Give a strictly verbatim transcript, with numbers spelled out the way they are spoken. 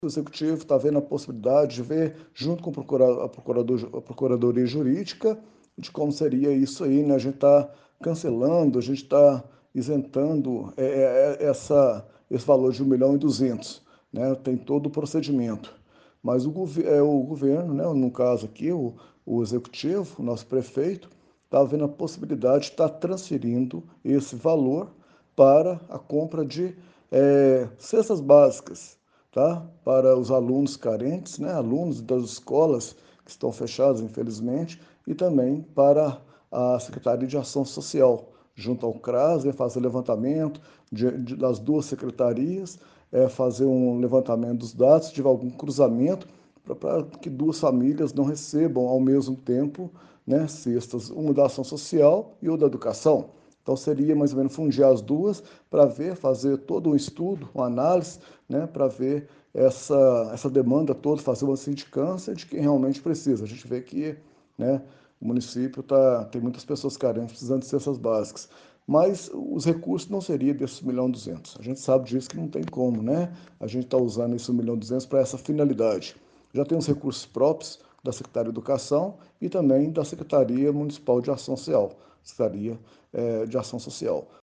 O executivo está vendo a possibilidade de ver, junto com o procura- a, procurador, a Procuradoria Jurídica, de como seria isso aí, né? A gente está cancelando, a gente está isentando é, é, é, essa, esse valor de um milhão e duzentos, né? Tem todo o procedimento. Mas o, gover- é, o governo, né? No caso aqui, o, o executivo, o nosso prefeito, está vendo a possibilidade de estar transferindo esse valor para a compra de é, cestas básicas, tá? Para os alunos carentes, né? Alunos das escolas que estão fechadas, infelizmente, e também para a Secretaria de Ação Social, junto ao CRAS, é fazer levantamento de, de, das duas secretarias, é fazer um levantamento dos dados, se tiver algum cruzamento, para que duas famílias não recebam ao mesmo tempo, né, cestas, uma da ação social e outra da educação. Então seria mais ou menos fundir as duas para ver, fazer todo um estudo, uma análise, né, para ver essa, essa demanda toda, fazer uma sindicância de quem realmente precisa. A gente vê que, né, o município tá, tem muitas pessoas carentes precisando de cestas básicas. Mas os recursos não seriam desses um milhão e duzentos. A gente sabe disso que não tem como, né? A gente está usando esse um milhão e duzentos para essa finalidade. Já tem os recursos próprios da Secretaria de Educação e também da Secretaria Municipal de Ação Social, Secretaria eh, de Ação Social.